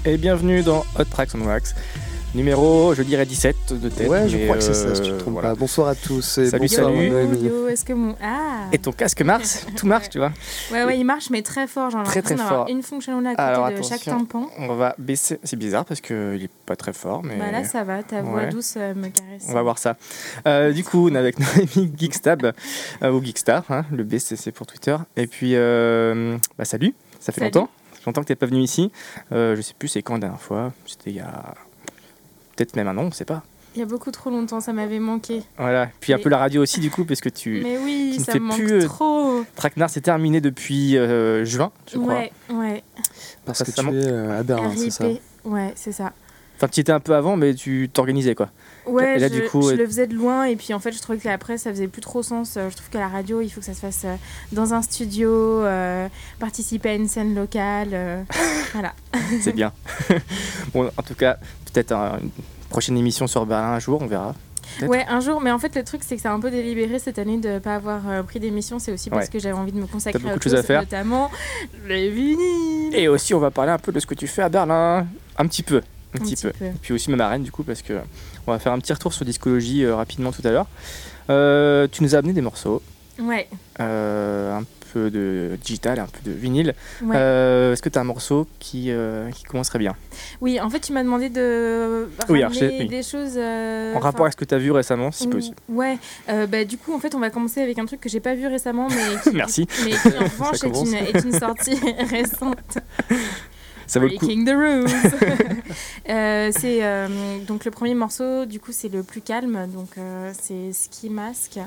et bienvenue dans Hot Tracks on Wax, numéro, je dirais 17 de tête. Ouais, je crois que c'est ça, si tu te trompes pas. Bonsoir à tous et bonsoir salut. Est-ce que mon... Et ton casque marche, tout marche, tu vois. Ouais, il marche, mais très fort. Genre, très fort. Une fonctionnalité à côté de chaque tympan. On va baisser, c'est bizarre parce qu'il est pas très fort, mais... Bah là, ça va, ta voix douce me caresse. On va voir ça. Du coup, on est avec nos amis Geekstab, ou Geekstar, hein, le B c'est pour Twitter. Et puis, salut, ça fait longtemps. Ça fait longtemps que t'es pas venu ici. Je sais plus c'est quand la dernière fois. C'était il y a peut-être même un an, on sait pas. Il y a beaucoup trop longtemps, ça m'avait manqué. Voilà, puis un peu la radio aussi du coup, parce que tu... Mais oui, tu ça ne me fais manque plus, trop. Traquenard, c'est terminé depuis juin, je crois. Ouais. Parce que tu es à Berlin, c'est ça. Ouais, c'est ça. Enfin, tu y étais un peu avant, mais tu t'organisais, quoi. Ouais, et là, je le faisais de loin, et puis en fait, je trouvais qu'après, ça faisait plus trop sens. Je trouve qu'à la radio, il faut que ça se fasse dans un studio, participer à une scène locale, voilà. C'est bien. Bon, en tout cas, peut-être une prochaine émission sur Berlin un jour, on verra. Peut-être. Ouais, un jour, mais en fait, le truc, c'est que c'est un peu délibéré cette année de ne pas avoir pris d'émission. C'est aussi parce que j'avais envie de me consacrer à autre chose, notamment les vinyles. Et aussi, on va parler un peu de ce que tu fais à Berlin, un petit peu. Et puis aussi même à Rennes, du coup, parce que on va faire un petit retour sur Discologie rapidement tout à l'heure. Tu nous as amené des morceaux. Ouais. Un peu de digital, un peu de vinyle. Ouais. Est-ce que tu as un morceau qui commencerait bien ? Oui, en fait, tu m'as demandé de ramener des choses... en rapport avec ce que tu as vu récemment, si possible. Ouais, du coup, en fait, on va commencer avec un truc que j'ai pas vu récemment, mais qui, Merci. Mais qui en revanche, est une sortie récente. Ça vaut le coup. Breaking the rules. C'est donc le premier morceau, du coup, c'est le plus calme, donc c'est Ski Mask.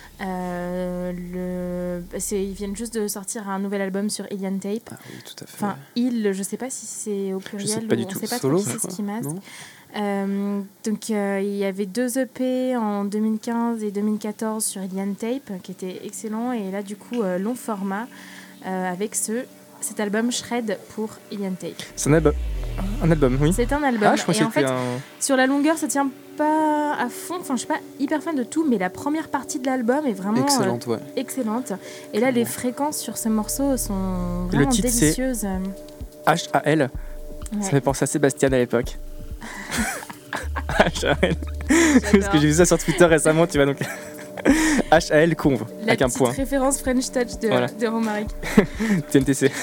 Ils viennent juste de sortir un nouvel album sur Alien Tape. Ah oui, tout à fait. Enfin, je sais pas si c'est au pluriel. Je sais pas du tout. On sait pas Solo, trop qui c'est Ski Mask. Donc il y avait 2 EP en 2015 et 2014 sur Alien Tape qui étaient excellents, et là du coup long format avec cet album Shred pour Alien Tape. C'est un album, oui. C'est un album. Je crois et en fait, un... sur la longueur, ça tient pas à fond. Enfin, je suis pas hyper fan de tout, mais la première partie de l'album est vraiment excellente. Et là, les fréquences sur ce morceau sont vraiment délicieuses. HAL. Ouais. Ça fait penser à Sébastien à l'époque. HAL. Parce que j'ai vu ça sur Twitter récemment, tu vois, donc... HAL Conv, avec un point. La petite référence French Touch de Romaric. TNTC.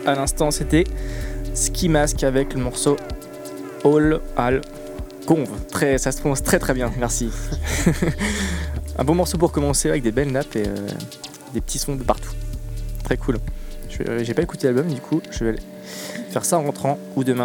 à l'instant, c'était Ski Mask avec le morceau All Conve. Ça se prononce très très bien, merci. Un bon morceau pour commencer avec des belles nappes et des petits sons de partout. Très cool. J'ai pas écouté l'album, du coup, je vais faire ça en rentrant ou demain.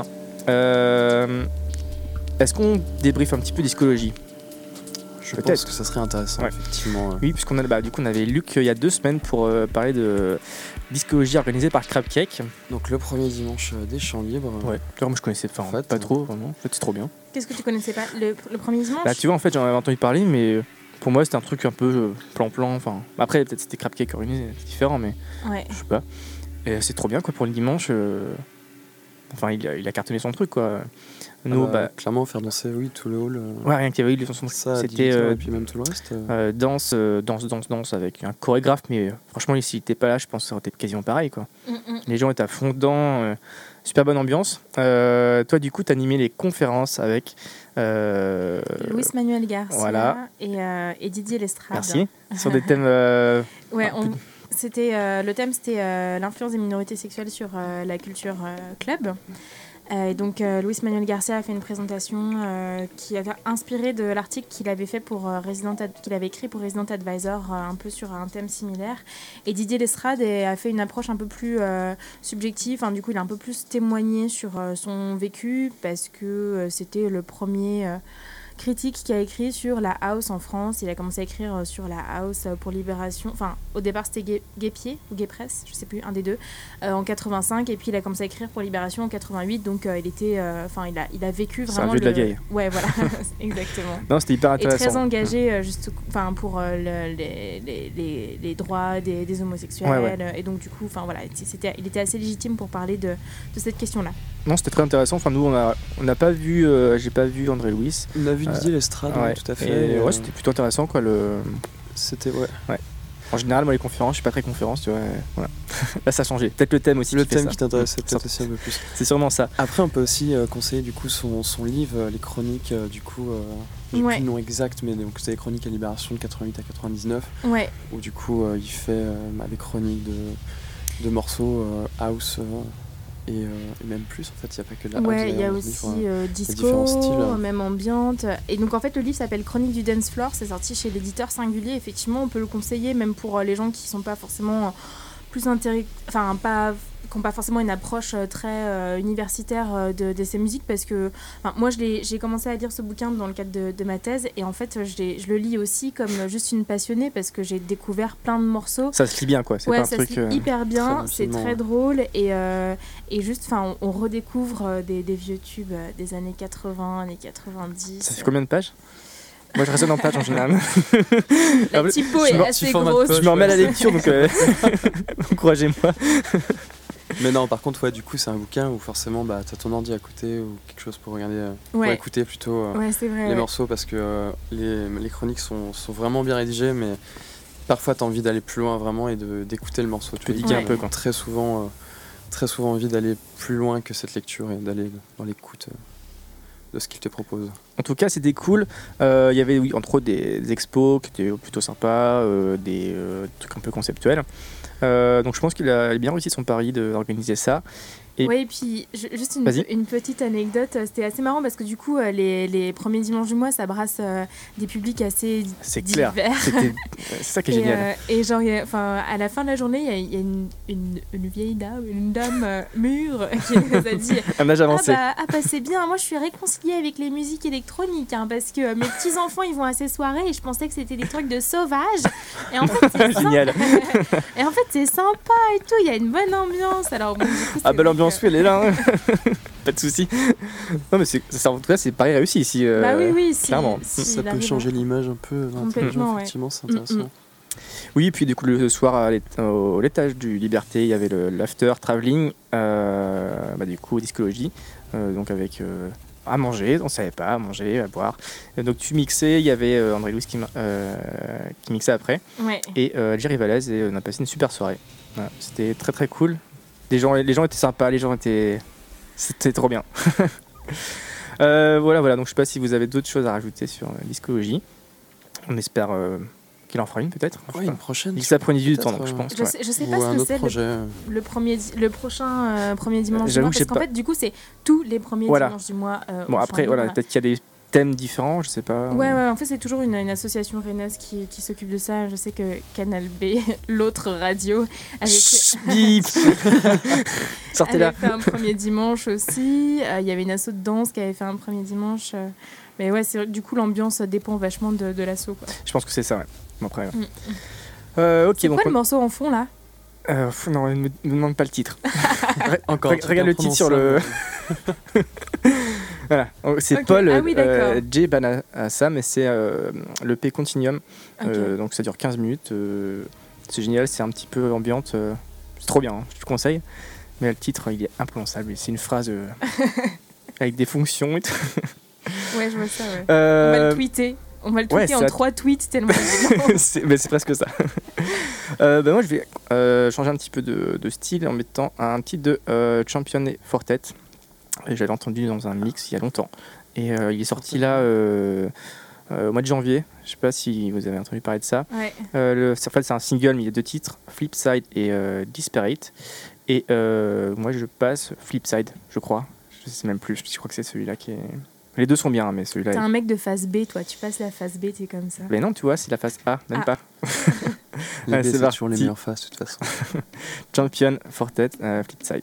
Est-ce qu'on débriefe un petit peu discologie ? Je pense que ça serait intéressant, effectivement. Oui, puisqu'on a, du coup, on avait Luc il y a 2 semaines pour parler de discologie organisée par Crab Cake. Donc le premier dimanche des Champs Libres. Ouais, alors moi je connaissais pas trop, vraiment. En fait, c'est trop bien. Qu'est-ce que tu connaissais pas le premier dimanche ? Tu vois, en fait, j'en avais entendu parler, mais pour moi, c'était un truc un peu plan-plan. Enfin, après, peut-être c'était Crab Cake organisé, c'est différent, mais je sais pas. Et c'est trop bien, quoi, pour le dimanche. Enfin, il a cartonné son truc, quoi. Nous, clairement, faire danser, tout le hall. Ouais, rien qu'il y avait eu les chansons. C'était et puis même tout le reste. Danse avec un chorégraphe, mais franchement, s'il n'était pas là, je pense que ça aurait été quasiment pareil, quoi. Les gens étaient à fond dedans, super bonne ambiance. Toi, du coup, t'as animé les conférences avec Luis Manuel Garcia voilà. et Didier Lestrade. Merci. Sur des thèmes. Le thème, c'était l'influence des minorités sexuelles sur la culture club. Et donc, Luis Manuel Garcia a fait une présentation qui avait inspiré de l'article qu'il avait fait qu'il avait écrit pour Resident Advisor, un peu sur un thème similaire. Et Didier Lestrade a fait une approche un peu plus subjective. Enfin, du coup, il a un peu plus témoigné sur son vécu parce que c'était le premier critique qui a écrit sur la house en France. Il a commencé à écrire sur la house pour Libération. Enfin, au départ, c'était Gay-Pied ou Gay-Presse, je sais plus, un des deux, en 85. Et puis, il a commencé à écrire pour Libération en 88. Donc, il a vécu vraiment. C'est un vieux de la vieille. Ouais, voilà, exactement. Non, c'était hyper intéressant. Et très engagé pour les droits des homosexuels. Ouais. Et donc, du coup, il était assez légitime pour parler de cette question-là. Non, c'était très intéressant. Enfin, nous, on n'a pas vu, j'ai pas vu André Louis. On a vu Didier Lestrade, tout à fait. Et c'était plutôt intéressant, quoi. C'était ouais. En général, moi, les conférences, je suis pas très conférence, tu vois. Voilà. Là, ça a changé. Peut-être le thème aussi. Le thème qui t'intéressait peut-être aussi un peu plus. C'est sûrement ça. Après, on peut aussi conseiller du coup son livre, les chroniques. Du coup, j'ai plus le nom exact, mais donc c'était les chroniques à Libération de 88 à 99. Ouais. Où du coup, il fait des chroniques de morceaux house. Et même plus, en fait, il n'y a pas que de la house. Ouais, il y a aussi disco, même ambiante. Et donc, en fait, le livre s'appelle Chronique du Dance Floor. C'est sorti chez l'éditeur Singulier. Effectivement, on peut le conseiller, même pour les gens qui ne sont pas forcément plus intéressés. Enfin, qui n'ont pas forcément une approche très universitaire de ces musiques, parce que moi j'ai commencé à lire ce bouquin dans le cadre de ma thèse, et en fait je le lis aussi comme juste une passionnée, parce que j'ai découvert plein de morceaux. Ça se lit bien, quoi. C'est pas un ça truc, se lit hyper bien, c'est très drôle, et juste on redécouvre des vieux tubes des années 80, années 90. Ça fait combien de pages ? Moi, je raisonne en pages en général. La typo est assez grosse. Je me remets à la lecture, donc encouragez-moi. Mais non, par contre, du coup, c'est un bouquin où forcément, t'as ton ordi à côté ou quelque chose pour regarder, pour écouter plutôt c'est vrai, les morceaux, parce que les chroniques sont vraiment bien rédigées, mais parfois, t'as envie d'aller plus loin vraiment et d'écouter le morceau. Tu peux diguer un peu, quoi. Très souvent envie d'aller plus loin que cette lecture et d'aller dans l'écoute de ce qu'il te propose. En tout cas, c'était cool. Il y avait entre autres des expos qui étaient plutôt sympas, des trucs un peu conceptuels. Donc je pense qu'il a bien réussi son pari d'organiser ça. Oui, et puis juste une petite anecdote, c'était assez marrant parce que du coup les premiers dimanches du mois, ça brasse des publics assez divers. Clair. C'est ça qui est génial. Et genre, à la fin de la journée, il y a une vieille dame, une dame mûre qui nous a dit un âge avancé. C'est bien, moi je suis réconciliée avec les musiques électroniques, parce que mes petits-enfants ils vont à ces soirées et je pensais que c'était des trucs de sauvages. Et en fait, c'est génial. Et en fait, c'est sympa et tout, il y a une bonne ambiance. Alors, bon, du coup, l'ambiance, elle est là. Pas de soucis. Non, mais ça, en tout cas, c'est pareil réussi ici. Oui, clairement. Ça peut changer l'image un peu. Complètement, effectivement, c'est intéressant. Oui, puis du coup, le soir, au l'étage du Liberté, il y avait l'after travelling, du coup, discologie, donc avec à manger, on savait pas, à manger, à boire. Donc tu mixais, il y avait André Louis qui mixait après, et Jerry Valez, et on a passé une super soirée. Voilà, c'était très très cool. Les gens étaient sympas, c'était trop bien. Voilà, donc je sais pas si vous avez d'autres choses à rajouter sur discologie. On espère qu'il en fera une peut-être. Oui, une prochaine. Ça prenait du temps, donc je pense. Je sais pas ce que c'est le prochain premier dimanche du mois, parce qu'en fait, du coup, c'est tous les premiers dimanches du mois. Bon, après, peut-être qu'il y a des thèmes différents, je sais pas. Ouais, en fait, c'est toujours une association rennaise qui s'occupe de ça. Je sais que Canal B, l'autre radio, avait fait un premier dimanche aussi. Il y avait une asso de danse qui avait fait un premier dimanche. Mais ouais, du coup, l'ambiance dépend vachement de l'asso, quoi. Je pense que c'est ça, ouais. Bon, après, c'est quoi le morceau en fond, là non, ne me demande pas le titre. Encore. Regarde le titre sur le... Voilà, c'est Paul J. Banassa, mais c'est le P Continuum. Donc ça dure 15 minutes. C'est génial, c'est un petit peu ambiante. C'est trop bien, hein, je te conseille. Mais le titre, il est imprononçable. C'est une phrase avec des fonctions et tout. Ouais, je vois ça, ouais. On va le tweeter. On va le tweeter en 3 tweets tellement c'est presque ça. Moi, je vais changer un petit peu de style en mettant un titre de Champion Fortet. Et j'avais entendu dans un mix il y a longtemps. Et il est sorti là au mois de janvier. Je ne sais pas si vous avez entendu parler de ça. Ouais. En fait, c'est un single, mais il y a 2 titres, Flipside et Disparate. Et moi, je passe Flipside, je crois. Je sais même plus, je crois que c'est celui-là qui est... Les deux sont bien, mais celui-là... T'es un mec de face B, toi. Tu passes la face B, t'es comme ça. Mais non, tu vois, c'est la face A, même pas. C'est toujours les meilleures faces, de toute façon. Champion Fortet, Flipside.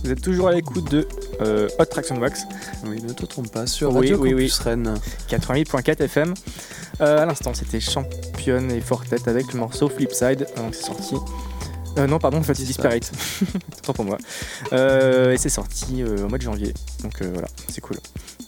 Vous êtes toujours à l'écoute de Hot Traction Wax. Oui, ne te trompe pas, sur Radio Campus Rennes. 88.4 FM. À l'instant, c'était Championne et Fortet avec le morceau Flipside. Donc c'est sorti. Non, pardon, c'est Disparate. Tant pour moi. Et c'est sorti au mois de janvier. Donc voilà, c'est cool.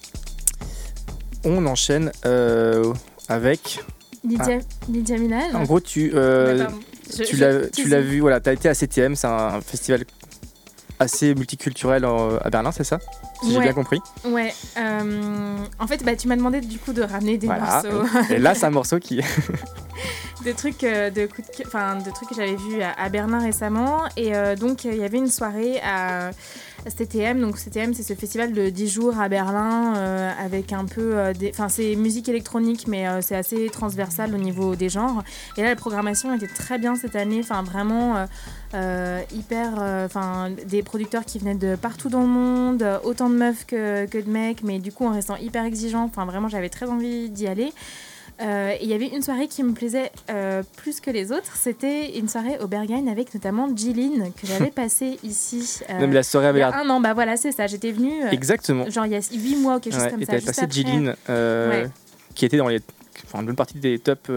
On enchaîne avec Lydia Minaj. En gros, tu l'as vu, voilà, tu as été à CTM, c'est un festival assez multiculturel à Berlin, c'est ça? Si j'ai bien compris. Ouais. En fait, tu m'as demandé du coup de ramener des morceaux. Et là, c'est un morceau qui... de trucs de trucs que j'avais vus à Berlin récemment. Et donc, il y avait une soirée à CTM. Donc, CTM, c'est ce festival de 10 jours à Berlin avec un peu... c'est musique électronique, mais c'est assez transversal au niveau des genres. Et là, la programmation était très bien cette année. Enfin, vraiment hyper... des producteurs qui venaient de partout dans le monde, autant de meufs que de mecs, mais du coup, en restant hyper exigeant. Enfin, vraiment, j'avais très envie d'y aller. Et il y avait une soirée qui me plaisait plus que les autres. C'était une soirée au Berghain avec notamment Jilin que j'avais passée ici non, mais la soirée avait il y a un an. Voilà, c'est ça. J'étais venue exactement. Genre il y a 8 mois ou quelque chose comme et ça. Et t'avais passé Jilin qui était dans une bonne partie des tops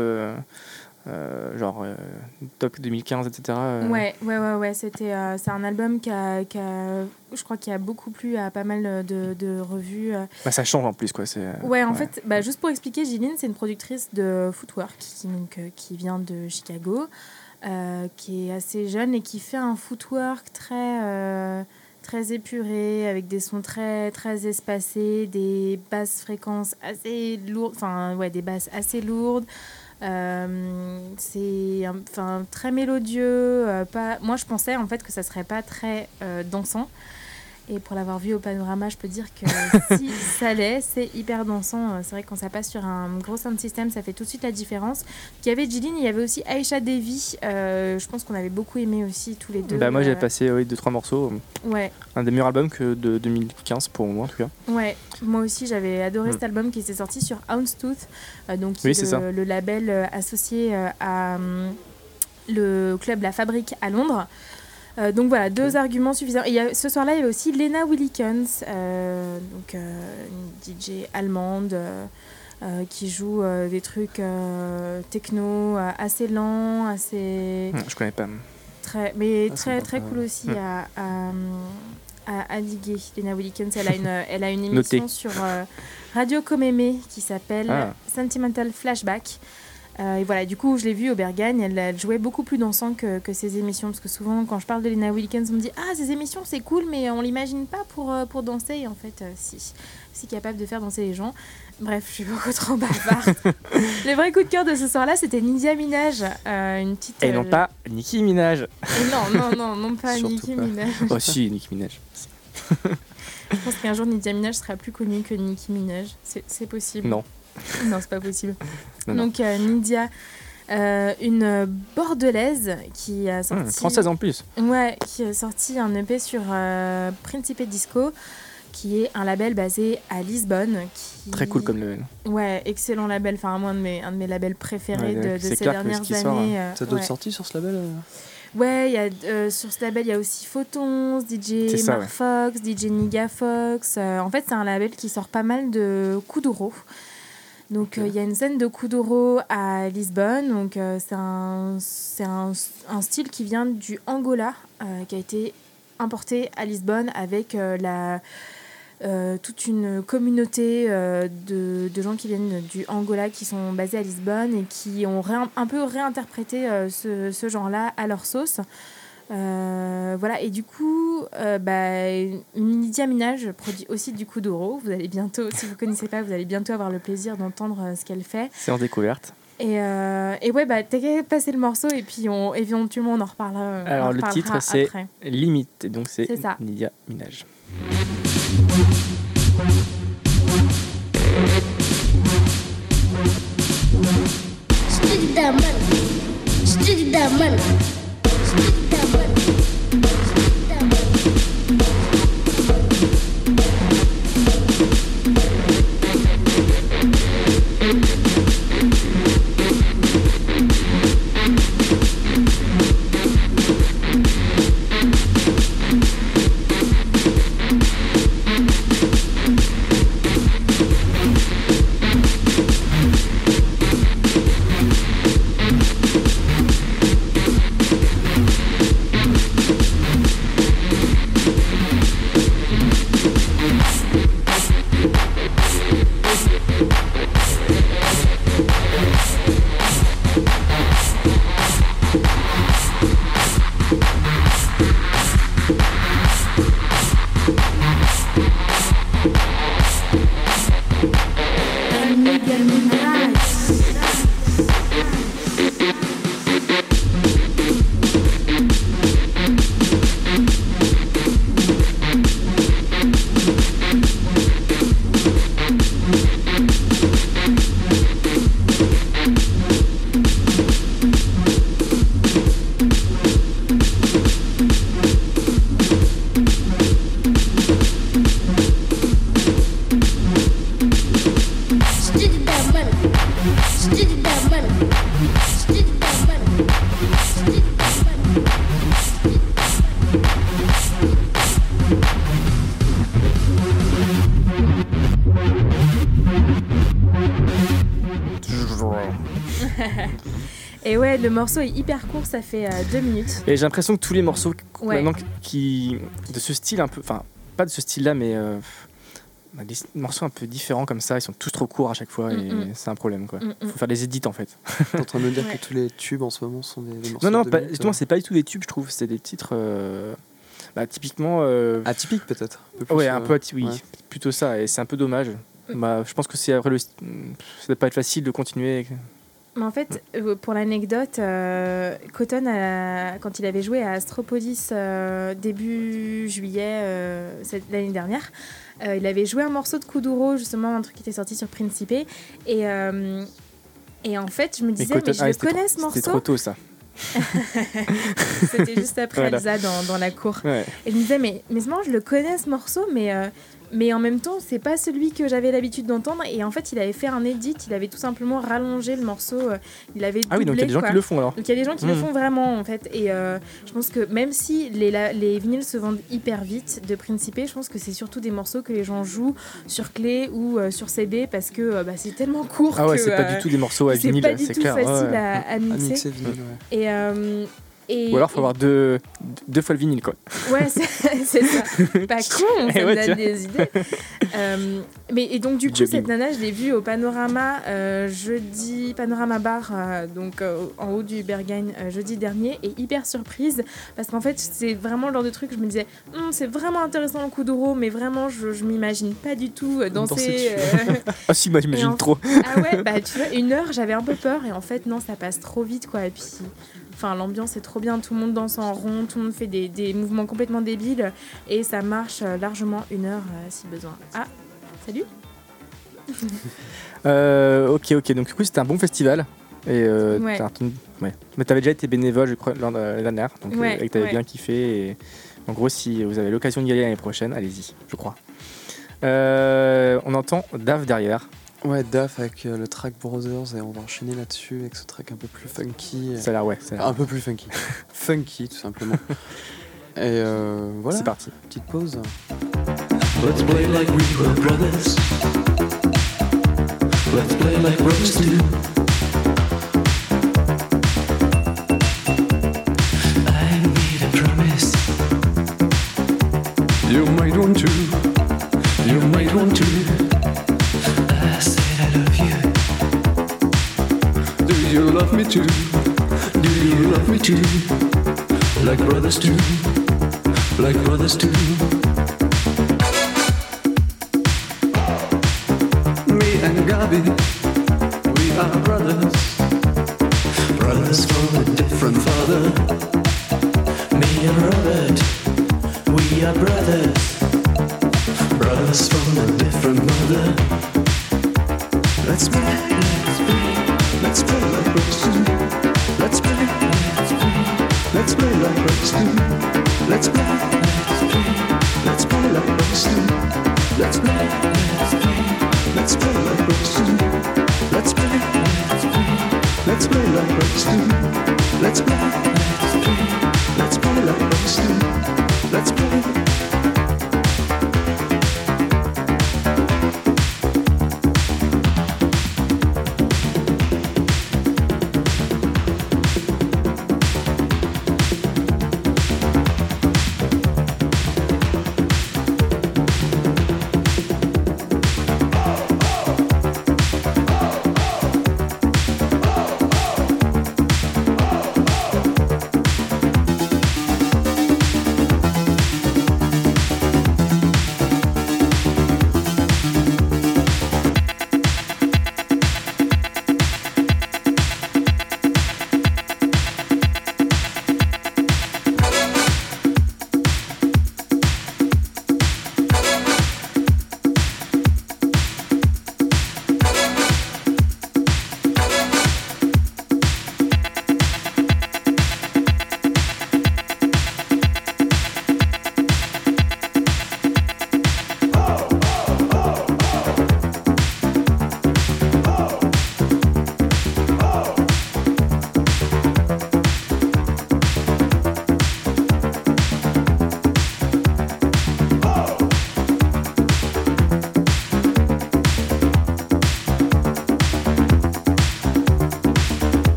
top 2015, etc. Ouais. C'était, c'est un album je crois qu'il a beaucoup plu à pas mal de revues. Ça change en plus, quoi. En fait, juste pour expliquer, Jilin, c'est une productrice de footwork qui vient de Chicago, qui est assez jeune et qui fait un footwork très épuré, avec des sons très, très espacés, des basses fréquences assez lourdes, des basses assez lourdes. C'est très mélodieux. Moi, je pensais en fait que ça serait pas très dansant. Et pour l'avoir vu au Panorama, je peux dire que si ça l'est, c'est hyper dansant. C'est vrai que quand ça passe sur un gros sound system, ça fait tout de suite la différence. Il y avait Jilin, il y avait aussi Aisha Devi. Je pense qu'on avait beaucoup aimé aussi tous les deux. Moi, j'ai passé 2-3 morceaux. Ouais. Un des meilleurs albums que de 2015 pour moi, en tout cas. Ouais, moi aussi, j'avais adoré cet album qui s'est sorti sur Houndstooth, donc le label associé à le club La Fabrique à Londres. Donc voilà, 2 arguments suffisants. Et ce soir-là, il y avait aussi Lena Willikens, une DJ allemande qui joue des trucs techno assez lents, assez... Je connais pas. Très cool aussi à diguer. Lena Willikens, elle a une émission sur Radio Comeme qui s'appelle Sentimental Flashback. Et voilà, du coup, je l'ai vue au Berghain. Elle jouait beaucoup plus dansant que ses émissions. Parce que souvent, quand je parle de Lena Willikens, on me dit « Ah, ces émissions, c'est cool, mais on l'imagine pas pour danser. » Et en fait, si capable de faire danser les gens. Bref, je suis beaucoup trop bavarde. Le vrai coup de cœur de ce soir-là, c'était Lydia Minaj. Une petite... Et non pas Nicki Minaj. Et non pas Nicki Minaj. Oh si, Nicki Minaj. Je pense qu'un jour, Lydia Minaj sera plus connue que Nicki Minaj. C'est possible. Non, c'est pas possible. Non. Donc, Lydia, une Bordelaise qui a sorti... française en plus. Ouais, qui a sorti un EP sur Principe Disco, qui est un label basé à Lisbonne. Très cool comme label. Ouais, excellent label. Enfin, un de mes labels préférés de ces dernières années. T'as d'autres sorties sur ce label Ouais, sur ce label, il y a aussi Photons, DJ Mark Fox, DJ Niga Fox. En fait, c'est un label qui sort pas mal de kuduro. Donc, il y a une scène de kuduro à Lisbonne. Donc, c'est un style qui vient du Angola, qui a été importé à Lisbonne avec toute une communauté de gens qui viennent du Angola, qui sont basés à Lisbonne et qui ont un peu réinterprété ce genre-là à leur sauce. Voilà, et du coup, Lydia Minaj produit aussi du kuduro. Vous allez bientôt, si vous ne connaissez pas, vous allez bientôt avoir le plaisir d'entendre ce qu'elle fait. C'est en découverte. Et ouais, t'as qu'à passer le morceau et puis éventuellement on en reparlera. Alors le titre c'est Limite, donc c'est Lydia Minaj. Stick that money. Stick that money. Stick that money. Stick that money. Et ouais, le morceau est hyper court, ça fait 2 minutes. Et j'ai l'impression que tous les morceaux maintenant qui de ce style un peu, enfin pas de ce style-là, mais des morceaux un peu différents comme ça, ils sont tous trop courts à chaque fois et c'est un problème quoi. Faut faire des edits en fait. T'es en train de me dire que tous les tubes en ce moment sont des morceaux Non, de justement, c'est pas du tout des tubes, je trouve. C'est des titres typiquement. Atypiques peut-être. Ouais, un peu atypiques, oui, plutôt ça. Et c'est un peu dommage. Je pense que ça doit pas être facile de continuer. Mais en fait, pour l'anecdote, Cotton, quand il avait joué à Astropolis début juillet l'année dernière, il avait joué un morceau de Kuduro, justement, un truc qui était sorti sur Principe. Et en fait, je me disais, mais je le connais ce morceau. C'était trop tôt, ça. C'était juste après Elsa dans la cour. Ouais. Et je me disais, mais je le connais ce morceau, mais en même temps, c'est pas celui que j'avais l'habitude d'entendre. Et en fait, il avait fait un edit, il avait tout simplement rallongé le morceau. Il avait doublé, donc il y a des gens qui le font alors. Donc il y a des gens qui le font vraiment en fait. Et je pense que même si les vinyles se vendent hyper vite de Principe, je pense que c'est surtout des morceaux que les gens jouent sur clé ou sur CD parce que c'est tellement court. Ah ouais, que c'est pas du tout des morceaux à vinyle, c'est clair. C'est pas du tout facile à mixer. Vinyle, ouais. Ou alors il faut avoir deux fois le vinyle quoi. Ouais, c'est ça. Pas con, ça me donne des idées. Et donc du coup cette nana, je l'ai vue au Panorama jeudi, Panorama Bar, donc en haut du Berghain jeudi dernier, et hyper surprise parce qu'en fait c'est vraiment le genre de truc, je me disais c'est vraiment intéressant le Kuduro, mais vraiment je m'imagine pas du tout danser. Ah si, moi j'imagine trop. Ah ouais, tu vois, 1 heure j'avais un peu peur et en fait non, ça passe trop vite quoi. Et puis l'ambiance est trop bien, tout le monde danse en rond, tout le monde fait des mouvements complètement débiles et ça marche largement 1 heure si besoin. Ah, salut. Ok, donc du coup c'était un bon festival. Et mais t'avais déjà été bénévole, je crois, l'année dernière, donc et que t'avais bien kiffé. Et en gros, si vous avez l'occasion d'y aller l'année prochaine, allez-y, je crois. On entend Dave derrière. Ouais, Daf avec le track Brothers, et on va enchaîner là-dessus avec ce track un peu plus funky. Ça a l'air, un peu plus funky. Funky, tout simplement. Et voilà. C'est parti. Petite pause. Let's play like we were brothers. Let's play like brothers do. I need a promise. You might want to. You might want to. I said I love you. Do you love me too? Do you love me too? Like brothers do. Like brothers do. Me and Gabi, we are brothers. Brothers from a different father. Me and Robert, we are brothers. Brothers from a different mother. Let's play, let's play, let's play like brothers do. Let's play, let's play, let's play like brothers do. Let's play, let's play, let's play like brothers do. Let's play, let's play, let's play like brothers do. Let's play, let's play, let's play like brothers do. Let's play, let's play, let's play like brothers do. Let's play.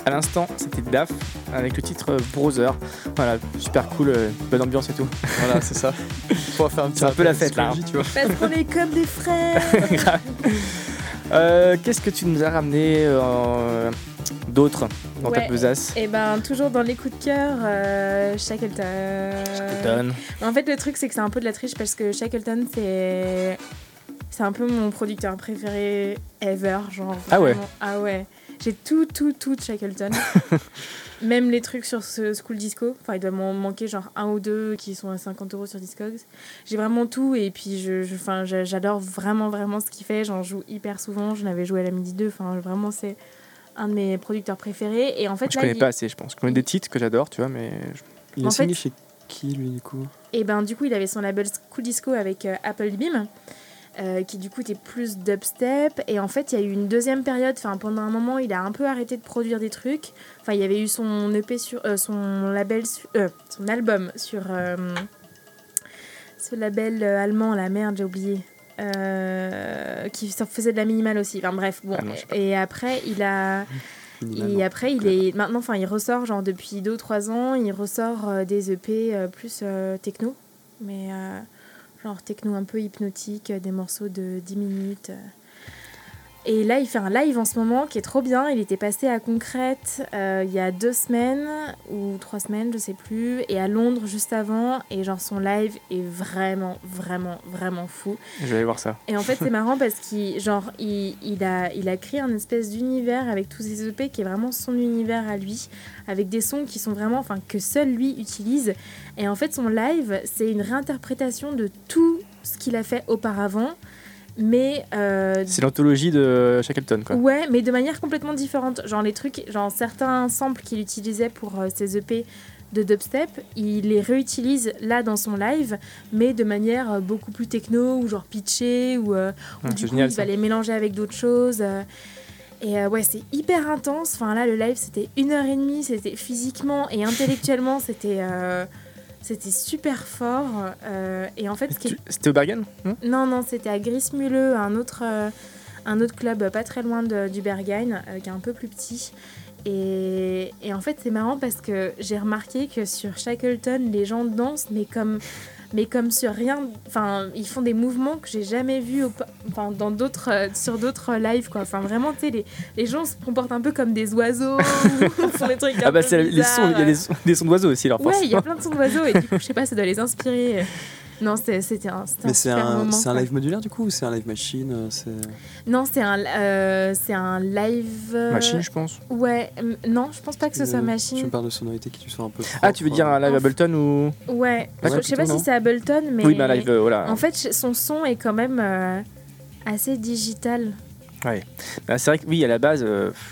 à l'instant, c'était DAF avec le titre Brother. Voilà, super cool, bonne ambiance et tout. Voilà, c'est ça. Pour faire un petit C'est un peu la fête là. tu vois. Parce qu'on est comme des frères. Grave. Qu'est-ce que tu nous as ramené d'autres dans ta besace? Et ben toujours dans les coups de cœur, Shackleton. En fait, le truc c'est que c'est un peu de la triche parce que Shackleton c'est un peu mon producteur préféré ever, genre. Ah ouais. Vraiment. Ah ouais. J'ai tout de Shackleton. Même les trucs sur ce School Disco. Enfin, il doit m'en manquer genre un ou deux qui sont à 50€ sur Discogs. J'ai vraiment tout et puis j'adore vraiment ce qu'il fait. J'en joue hyper souvent. J'en avais joué à la Midi 2. Enfin, vraiment, c'est un de mes producteurs préférés. Et en fait, je connais pas assez, je pense. Je connais des titres que j'adore, tu vois, mais... Il a signé chez qui, lui, du coup? Et ben, du coup, il avait son label School Disco avec Apple Beam. Qui du coup était plus dubstep, et en fait il y a eu une deuxième période, enfin pendant un moment il a un peu arrêté de produire des trucs, enfin il y avait eu son EP sur son album sur ce label allemand, la merde j'ai oublié, qui faisait de la minimale aussi, enfin bref bon. Et après il est maintenant, enfin il ressort genre depuis 2 ou 3 ans, il ressort des EP plus techno, mais genre techno un peu hypnotique, des morceaux de 10 minutes. Et là, il fait un live en ce moment qui est trop bien. Il était passé à Concrète il y a 2 semaines ou 3 semaines, je sais plus. Et à Londres juste avant. Et genre son live est vraiment fou. Je vais aller voir ça. Et en fait, c'est marrant parce qu'il a créé un espèce d'univers avec tous ses EP qui est vraiment son univers à lui. Avec des sons qui sont vraiment, enfin, que seul lui utilise. Et en fait, son live, c'est une réinterprétation de tout ce qu'il a fait auparavant. Mais c'est l'anthologie de Shackleton, quoi. Ouais, mais de manière complètement différente. Genre les trucs, genre certains samples qu'il utilisait pour ses EP de dubstep, il les réutilise là dans son live, mais de manière beaucoup plus techno ou genre pitché ou du coup génial, il va les mélanger avec d'autres choses. Et ouais, c'est hyper intense. Enfin là, le live c'était 1h30, c'était physiquement et intellectuellement, c'était super fort. Et en fait, c'était au Bergen? Non, c'était à Grismühle, un autre club pas très loin du Berghain, qui est un peu plus petit. Et en fait, c'est marrant parce que j'ai remarqué que sur Shackleton, les gens dansent, mais comme sur rien. Enfin, ils font des mouvements que j'ai jamais vus sur d'autres lives, quoi. Enfin, vraiment, tu sais, les gens se comportent un peu comme des oiseaux, font des trucs un peu c'est bizarres. Il y a des sons d'oiseaux aussi, alors ouais, il y a plein de sons d'oiseaux, et du coup, je sais pas, ça doit les inspirer. Non, c'était un super moment. C'est un live modulaire du coup ou c'est un live machine Non, c'est un live... Machine, je pense. Ouais, non, je pense pas que ce soit machine. Tu me parles de sonorité qui soit un peu propre. Ah, tu veux dire un live Ableton ou... Ouais, je sais pas si c'est Ableton, mais... Oui, live, voilà. En fait, son son est quand même assez digital. Ouais. Bah, c'est vrai que oui, à la base...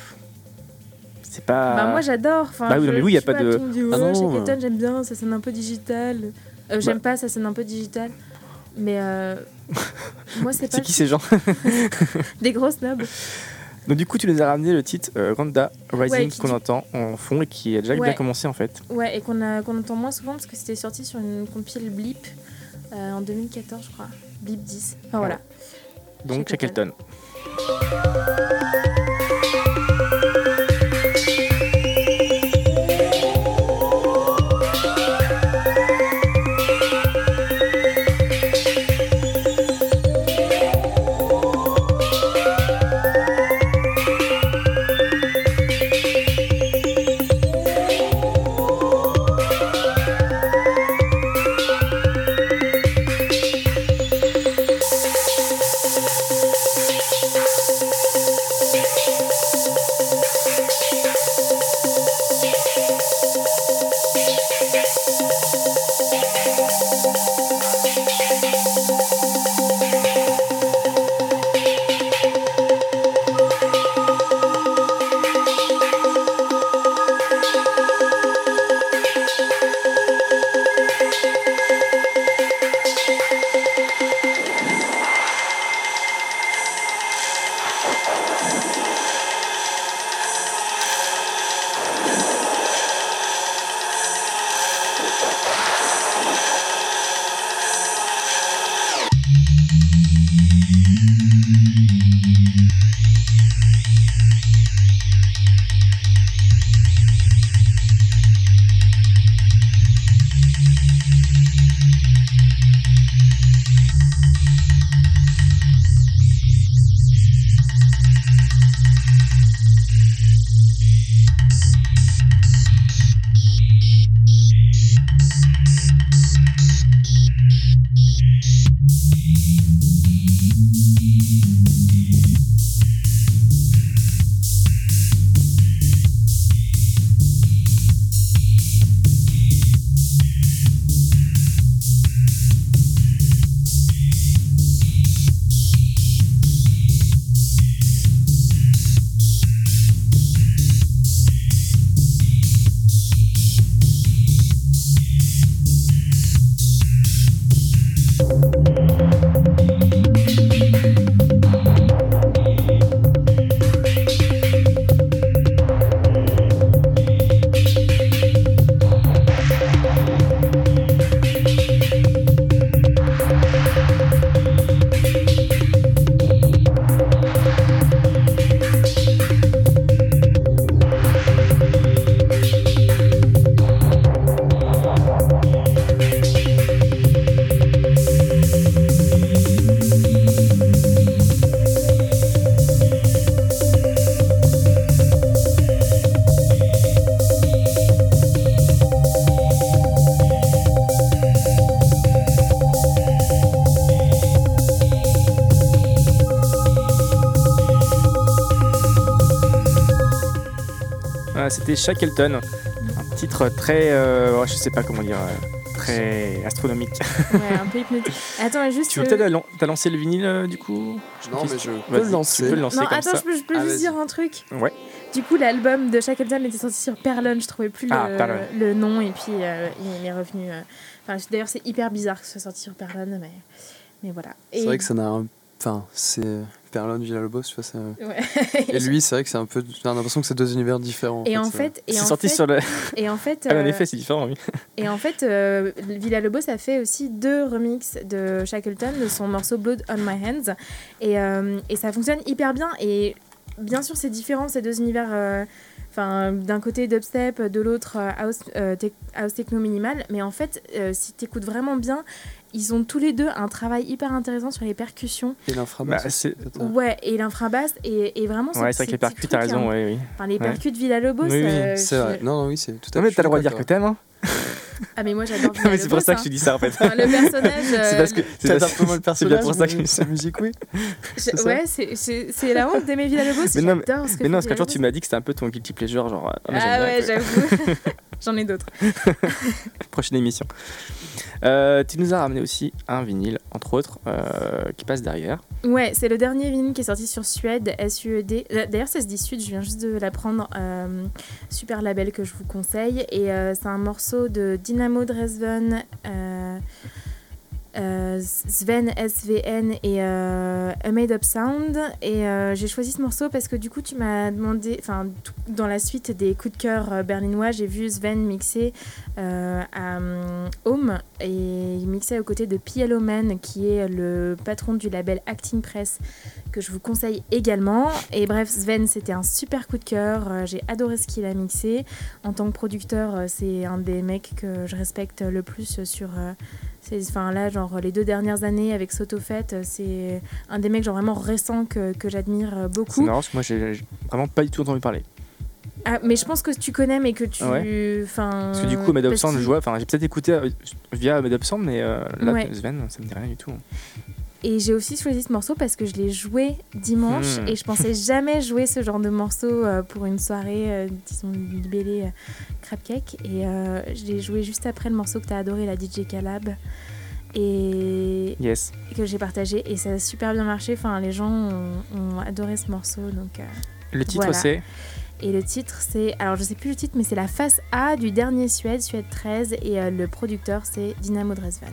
c'est pas... Bah moi j'adore. Bah oui, mais oui, il n'y a pas de... Shackleton, j'aime bien, ça sonne un peu digital. J'aime pas, ça sonne un peu digital. Mais moi c'est pas... C'est qui ces gens? Des gros snobs. Donc du coup tu nous as ramené le titre Randa Rising qu'on entend en fond et qui a déjà bien commencé en fait. Ouais, et qu'on entend moins souvent parce que c'était sorti sur une compile Blip en 2014 je crois. Blip 10. Enfin voilà. Donc Shackleton. C'était Shackleton, un titre très, je sais pas comment dire, très astronomique. Ouais, un peu hypnotique. Attends, juste. Tu veux peut-être t'as lancé le vinyle du coup? Non, mais je peux Vas-y, le lancer. Tu peux le lancer Non, comme attends, ça. je peux juste dire un truc. Ouais. Du coup, l'album de Shackleton était sorti sur Perlon, je trouvais plus le nom, et puis il est revenu. D'ailleurs, c'est hyper bizarre que ce soit sorti sur Perlon, mais voilà. C'est vrai que ça n'a un. Enfin, c'est Perlon, Villa-Lobos, tu vois. Ouais. Et lui, c'est vrai que c'est un peu. J'ai l'impression que c'est deux univers différents. Et en fait. C'est sorti sur le. Et en fait. En effet, c'est différent, oui. Et en fait, Villa-Lobos a fait aussi 2 remixes de Shackleton, de son morceau Blood on My Hands. Et ça fonctionne hyper bien. Et bien sûr, c'est différent, ces 2 univers. D'un côté dubstep, de l'autre house techno minimal. Mais en fait, si tu écoutes vraiment bien, ils ont tous les 2 un travail hyper intéressant sur les percussions. Et l'infrabasse. Ouais, et l'infrabasse. Et vraiment, c'est vrai que les percus, t'as raison, oui. Enfin, les percus de Villa-Lobos. Oui, c'est vrai. Non, oui, c'est tout à fait. Non, mais t'as le droit de dire que t'aimes, hein. Ah, mais moi j'adore Villa-Lobos. C'est pour ça que je te dis ça, en fait. Enfin, le personnage. C'est parce que c'est un peu moi le personnage. C'est pour ça que c'est musique, oui. Ouais, c'est la honte d'aimer Villa-Lobos. Mais non, mais parce qu'un jour tu m'as dit que c'était un peu ton guilty pleasure, genre. Ouais, j'avoue. J'en ai d'autres. Prochaine émission. Tu nous as ramené aussi un vinyle, entre autres, qui passe derrière. Ouais, c'est le dernier vinyle qui est sorti sur Suède, SUED. D'ailleurs, ça se dit Suède, je viens juste de l'apprendre. Super label que je vous conseille. Et c'est un morceau de Dynamo Dresden, Sven SVN et A Made Up Sound. Et j'ai choisi ce morceau parce que du coup tu m'as demandé, dans la suite des coups de cœur berlinois, j'ai vu Sven mixer à Home, et il mixait aux côtés de PLO Man, qui est le patron du label Acting Press, que je vous conseille également. Et bref, Sven, c'était un super coup de cœur, j'ai adoré ce qu'il a mixé. En tant que producteur, c'est un des mecs que je respecte le plus sur là, genre les 2 dernières années avec Sotofet, c'est un des mecs genre vraiment récents que j'admire beaucoup. C'est marrant parce que moi j'ai vraiment pas du tout entendu parler. Ah, mais je pense que tu connais, mais que tu. Ouais. Parce que du coup, Made Up Sound, j'ai peut-être écouté via Made Up Sound, mais là, Sven, ça me dit rien du tout. Et j'ai aussi choisi ce morceau parce que je l'ai joué dimanche et je pensais jamais jouer ce genre de morceau pour une soirée, disons, libellée crab cake. Et je l'ai joué juste après le morceau que tu as adoré, la DJ Calab. Et que j'ai partagé. Et ça a super bien marché. Enfin, les gens ont adoré ce morceau. Donc, le titre, voilà. c'est Et le titre, c'est. Alors, je sais plus le titre, mais c'est la face A du dernier Suède 13. Et le producteur, c'est Dynamo Dresden.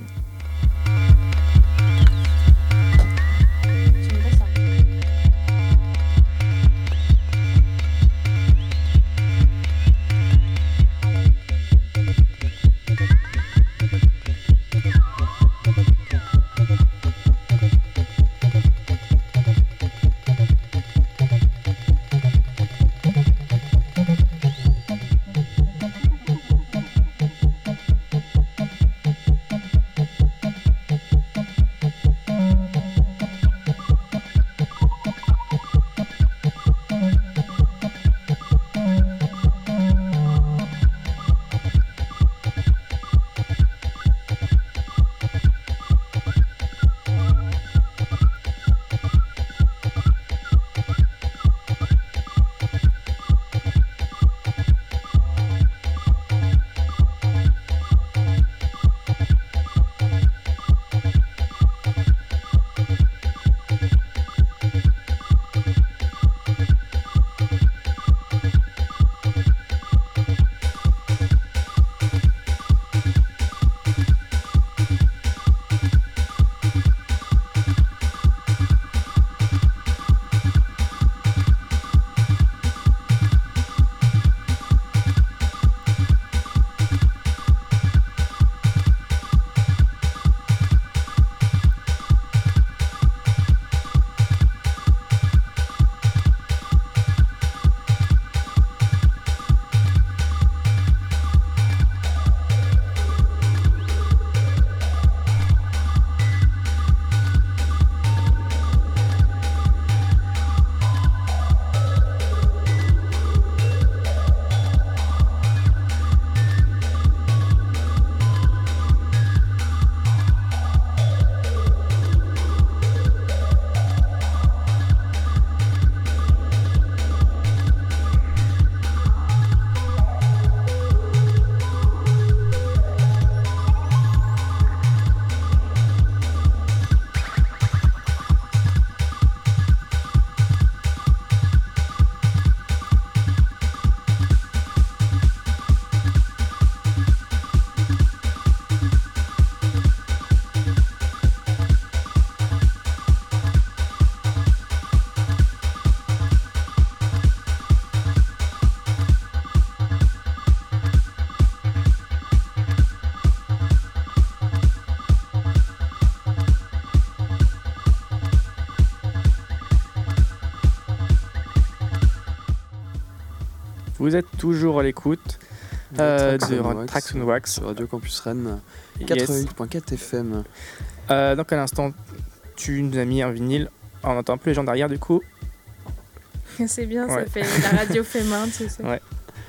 Vous êtes toujours à l'écoute de Tracks on Wax sur Radio Campus Rennes, Yes. 88.4 FM. Donc à l'instant, tu nous as mis un vinyle. On n'entend plus les gens derrière du coup. C'est bien, Ouais. ça fait la radio fait main, tu sais. Ouais.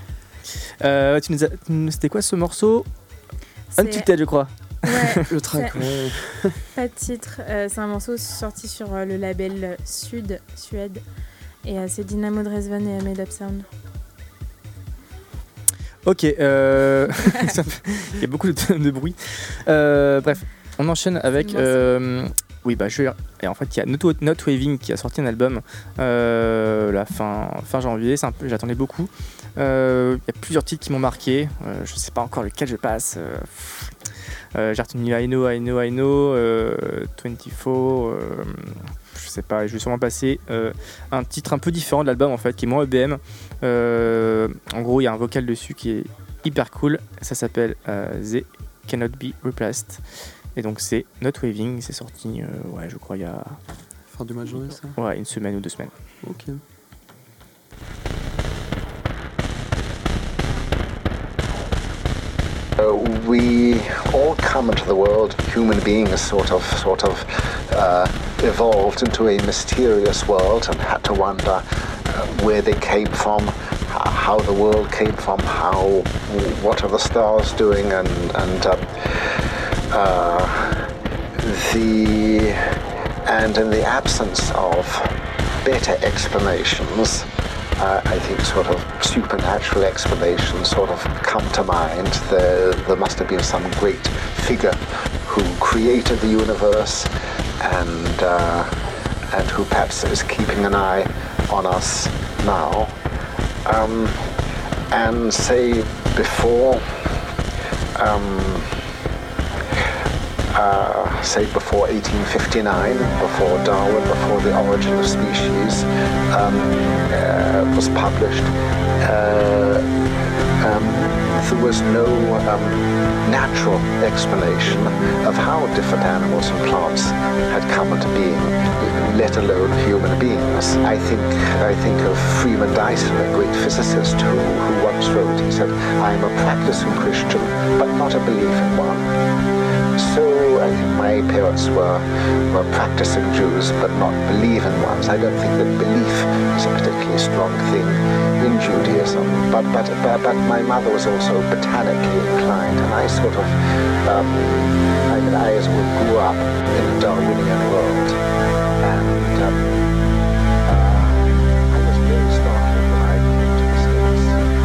C'était quoi ce morceau? C'est- Untilted, je crois. Ouais, Le track, ouais. pas de titre. C'est un morceau sorti sur le label Suède. Et c'est Dynamo Dresden et Made Up Sound. Ok, il y a beaucoup de bruit. Bref, on enchaîne avec. Oui, bah et en fait, il y a Not Waving qui a sorti un album la fin janvier. J'attendais beaucoup. Il y a plusieurs titres qui m'ont marqué. Je sais pas encore lequel je passe. J'ai retenu I Know, 24. Je sais pas, je vais sûrement passer un titre un peu différent de l'album en fait, qui est moins EBM. En gros, il y a un vocal dessus qui est hyper cool. Ça s'appelle The Cannot Be Replaced. Et donc c'est Not Waving. C'est sorti, je crois, il y a Fin du mois de janvier, ça? une semaine ou 2 semaines. Ok. We all come into the world, human beings sort of evolved into a mysterious world and had to wonder where they came from, how the world came from, what are the stars doing, and in the absence of better explanations, I think sort of supernatural explanations sort of come to mind. There must have been some great figure who created the universe and who perhaps is keeping an eye on us now. And say before 1859, before Darwin, before The Origin of Species was published, there was no natural explanation of how different animals and plants had come into being, let alone human beings. I think of Freeman Dyson, a great physicist who once wrote, he said, "I am a practicing Christian, but not a believing one." So I think my parents were practicing Jews, but not believing ones. I don't think that belief is a particularly strong thing in Judaism. But my mother was also botanically inclined, and I sort of, I as well grew up in a Darwinian world, and I was very startled when I came to the States.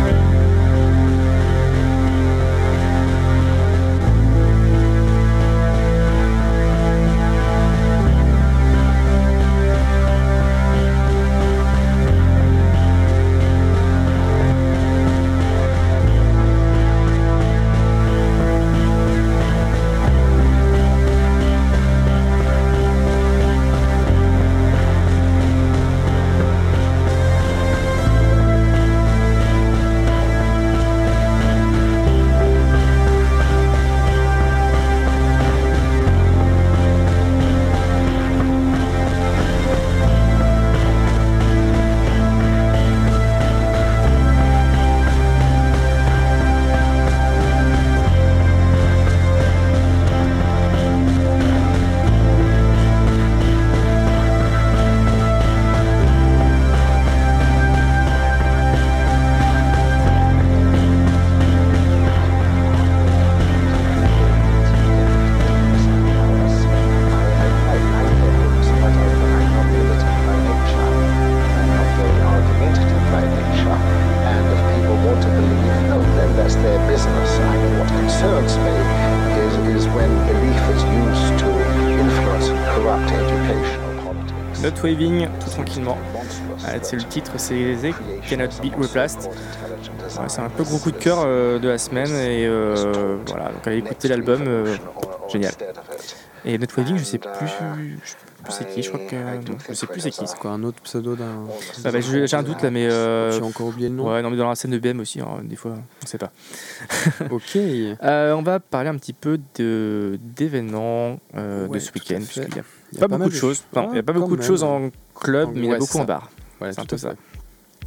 Not Waving, tout tranquillement. C'est le titre, c'est The Cannot Be Replaced. Ouais, c'est un peu gros coup de cœur de la semaine et voilà, donc allez écouter l'album, génial. Et Not Waving, je sais plus c'est qui, je crois que je sais plus c'est qui. C'est quoi, un autre pseudo d'un... J'ai un doute là, mais j'ai encore oublié le nom. Ouais, non, mais dans la scène de BM aussi, hein, des fois, on sait pas. Ok. On va parler un petit peu d'événements de ce week-end, puisqu'il y a pas beaucoup de choses. Il n'y a pas beaucoup de choses en club, mais il y en a beaucoup en bar. Ouais, c'est un peu ça.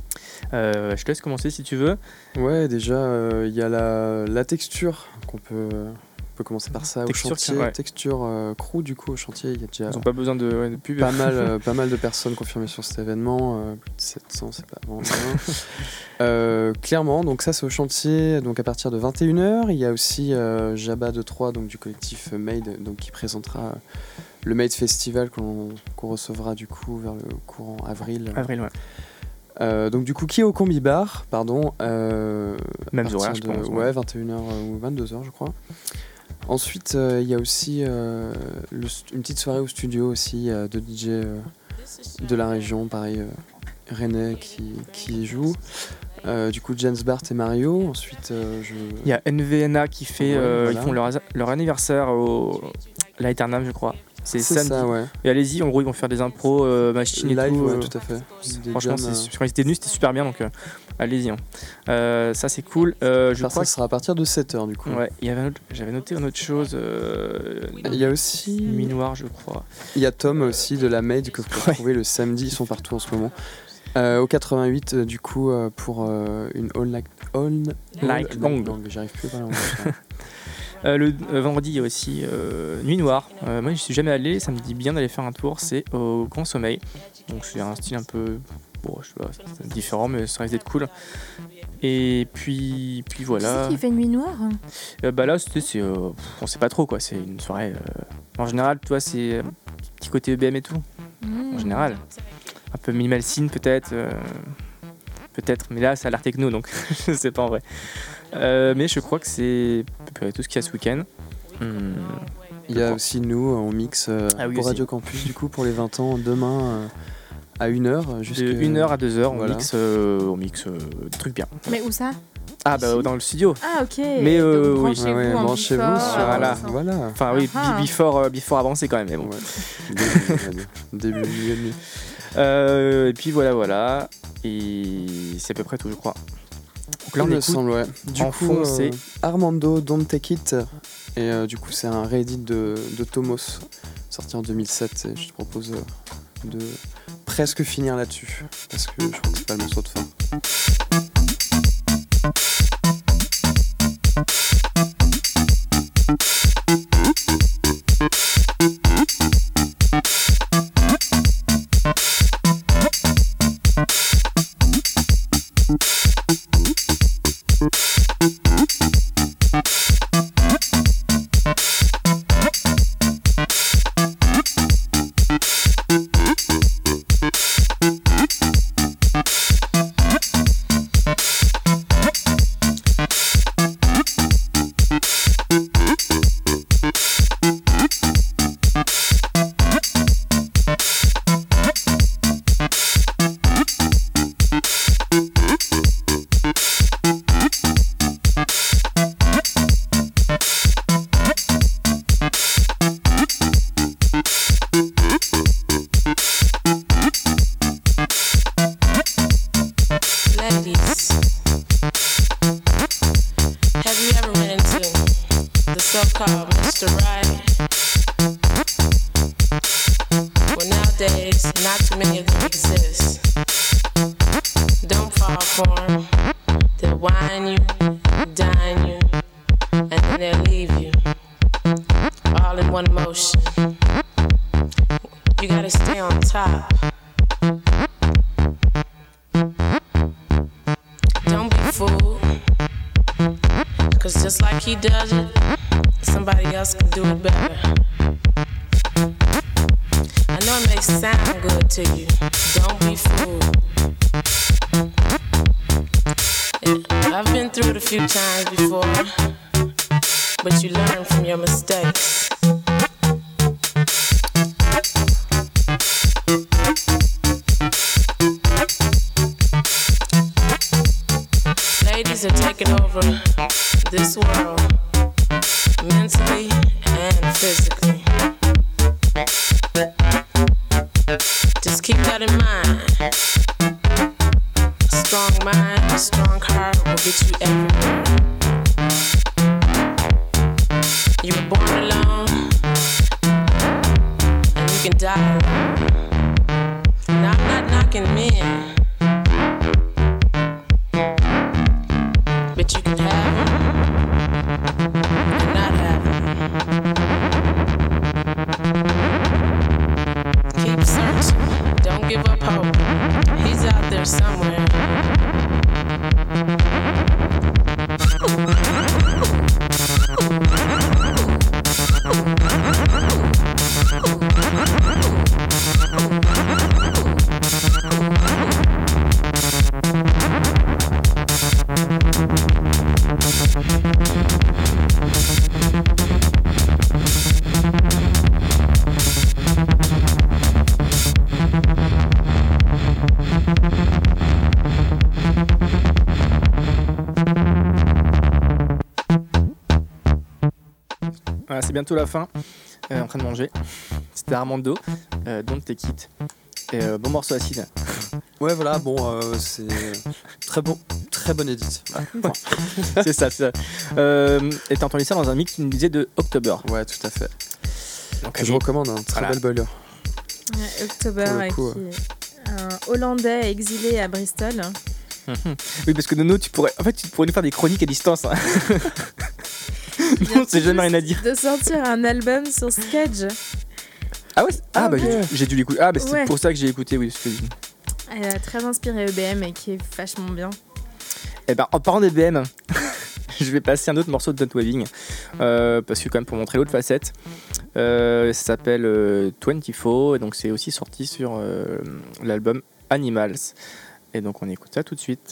Je te laisse commencer si tu veux. Ouais, déjà, il y a la texture qu'on peut commencer par ça. Texture, au chantier, ouais. Texture crew, du coup, au chantier, il y a déjà Ils n'ont pas besoin de pub. pas mal de personnes confirmées sur cet événement. Plus de 700, c'est pas vraiment bien. Clairement, donc ça, c'est au chantier, donc à partir de 21h. Il y a aussi Jabba de Troyes, donc du collectif Made, donc qui présentera le Made Festival qu'on recevra du coup vers le courant avril. Avril, ouais. Donc du coup, qui est au Combi Bar, pardon. Mêmes horaires, je pense. Ouais, 21h ou 22h, je crois. Ensuite, il y a aussi une petite soirée au studio aussi de DJ de la région, pareil, René qui joue. Du coup, Jens Bart et Mario. Ensuite, il y a NVNA qui fait, voilà. ils font leur anniversaire au l'Aeternam, je crois. C'est samedi. ça, ouais. Et allez-y, en gros, ils vont faire des impros, machines et Live, tout. ouais, tout à fait. Des Franchement, jams, quand ils étaient venus, c'était super bien, donc allez-y. Hein. Ça, c'est cool. Je crois ça sera à partir de 7h, du coup. Ouais, j'avais noté une autre chose. Il y a aussi... Nuit Noire, je crois. Il y a Tom aussi de la Made que vous pouvez trouver le samedi, ils sont partout en ce moment. Au 88, du coup, pour une all night long. J'arrive plus à parler anglais. Le vendredi, il y a aussi Nuit Noire. Moi, je suis jamais allé, ça me dit bien d'aller faire un tour. C'est au Grand Sommeil. Donc, c'est un style un peu. Bon, je sais pas, c'est différent, mais ça risque d'être cool. Et puis voilà. Qui c'est qui fait Nuit Noire? Bah là, on sait pas trop quoi. C'est une soirée. En général, toi, c'est petit côté EBM et tout. En général. Un peu minimal scene peut-être. Peut-être, mais là, ça a l'air techno, donc je sais pas en vrai. Mais je crois que c'est à peu près tout ce qu'il y a ce week-end. Il y a aussi nous en mix pour Radio Campus, du coup, pour les 20 ans, demain à 1h. De 1h à 2h, voilà. on mixe des trucs bien. Mais où ça? Ah, bah dans le studio. Ah, ok. Mais donc, oui. branchez-vous en branchez-vous before, sur... Voilà. Enfin, oui, before avancé quand même, mais bon. Ouais. Début milieu de nuit. Et puis voilà. Et c'est à peu près tout, je crois. Donc là, Il on me écoute semble, ouais. Du en coup, fond, c'est Armando Don't Take It. Et du coup, c'est un réédit de Tomos, sorti en 2007. Et je te propose de presque finir là-dessus, parce que je crois que c'est pas le morceau de fin. He does it, somebody else can do it better. I know it may sound good to you, don't be fooled. I've been through it a few times before, but you learn from your mistakes. Ladies are taking over this world, mentally and physically. Just keep that in mind. A strong mind, a strong heart will get you everywhere. You were born alone, and you can die alone. Now I'm not knocking men, Voilà, c'est bientôt la fin. En train de manger. C'était Armando, Don't Take It. Et bon morceau acide. Ouais, voilà, bon, c'est très bon edit. C'est ça. Et t'as entendu ça dans un mix, tu nous disais, de October. Ouais, tout à fait. Donc, Que je recommande, un très bel boiler. Ouais, October, Pour le coup, qui est un Hollandais exilé à Bristol. Oui, parce que Nono, tu pourrais nous faire des chroniques à distance. Hein. Non, c'est jamais rien à dire. De sortir un album sur Sketch. Ah ouais. Bah j'ai dû l'écouter. Ah bah c'est Ouais. pour ça que j'ai écouté, oui. Très inspiré EBM et qui est vachement bien. Eh ben, en parlant d'EBM, je vais passer un autre morceau de Don't Waving, parce que quand même pour montrer l'autre facette, ça s'appelle 24, et donc c'est aussi sorti sur l'album Animals. Et donc on écoute ça tout de suite.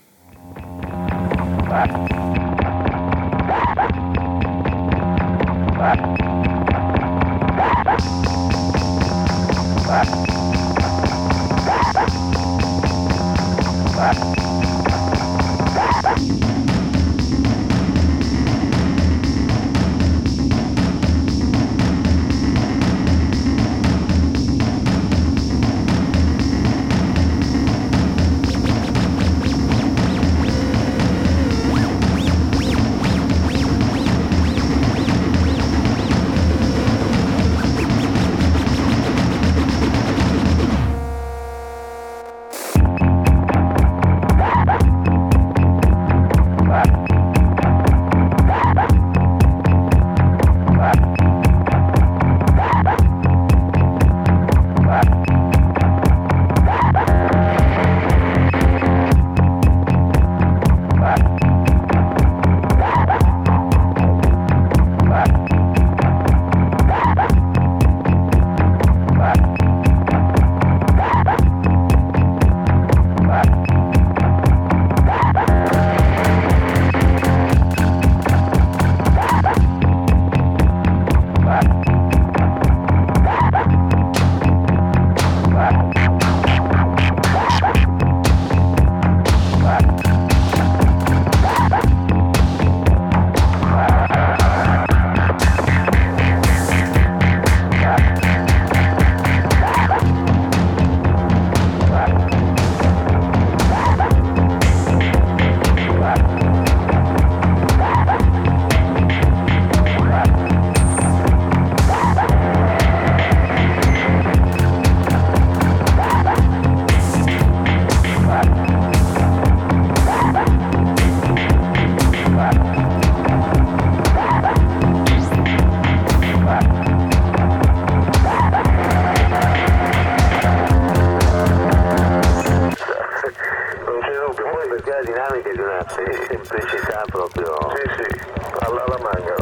semplicità proprio. Sì, alla manga.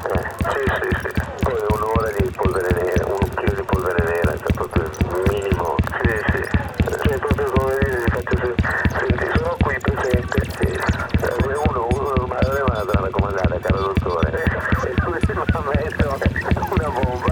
Sì. Poi un'ora di polvere nera, un chilo di polvere nera, cioè proprio il minimo. Sì. Cioè proprio come dire, vi faccio sentire, sono qui presente. Sì. Uno ma da raccomandare, caro dottore. E lui mi ha messo una bomba.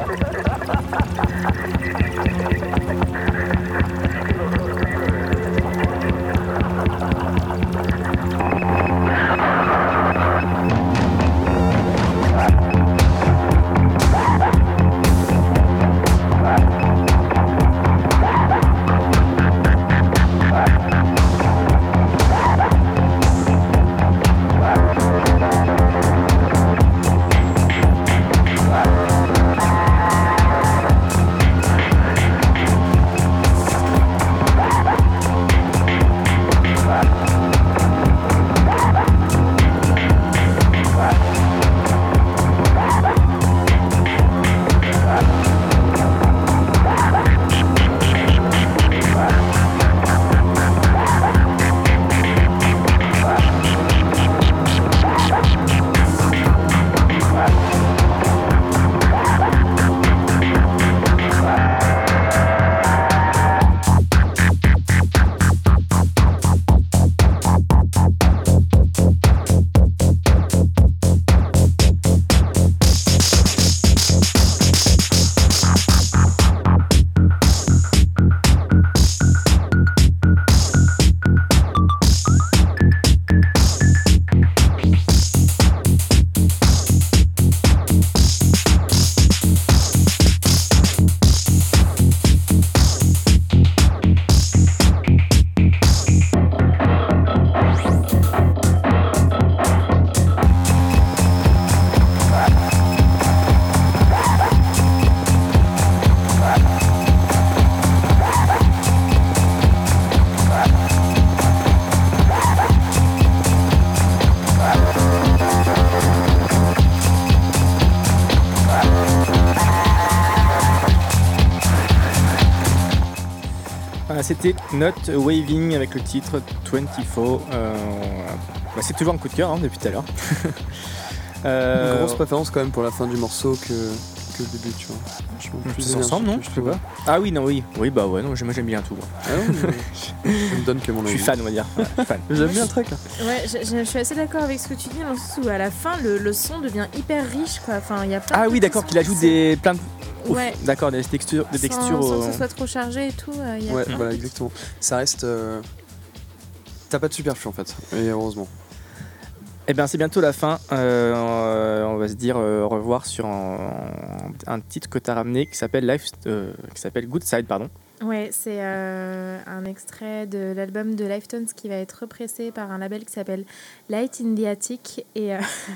c'était Not Waving avec le titre 24. C'est toujours un coup de cœur depuis tout à l'heure. Une grosse préférence quand même pour la fin du morceau que le début, tu vois. Plus ensemble, non? Je sais pas. Ah oui, non, oui. Oui, bah ouais, non, moi j'aime bien tout. Ah non, je me donne que mon avis. Je suis fan, on va dire. Ouais, fan. J'aime bien le truc. Ouais, je suis assez d'accord avec ce que tu dis, dans le sens où à la fin, le son devient hyper riche, quoi. Enfin, il y a plein de Oui, d'accord, qu'il ajoute plein de... Ouais. D'accord, des textures. Sans que ce soit trop chargé et tout. Y a Ouais, plein voilà, de- exactement. Ça reste. T'as pas de superflu en fait, et heureusement. Eh bien, c'est bientôt la fin. On va se dire au revoir sur un titre que tu as ramené qui s'appelle Good Side, pardon. Ouais, c'est un extrait de l'album de Lifetones qui va être repressé par un label qui s'appelle Light in the Attic. Et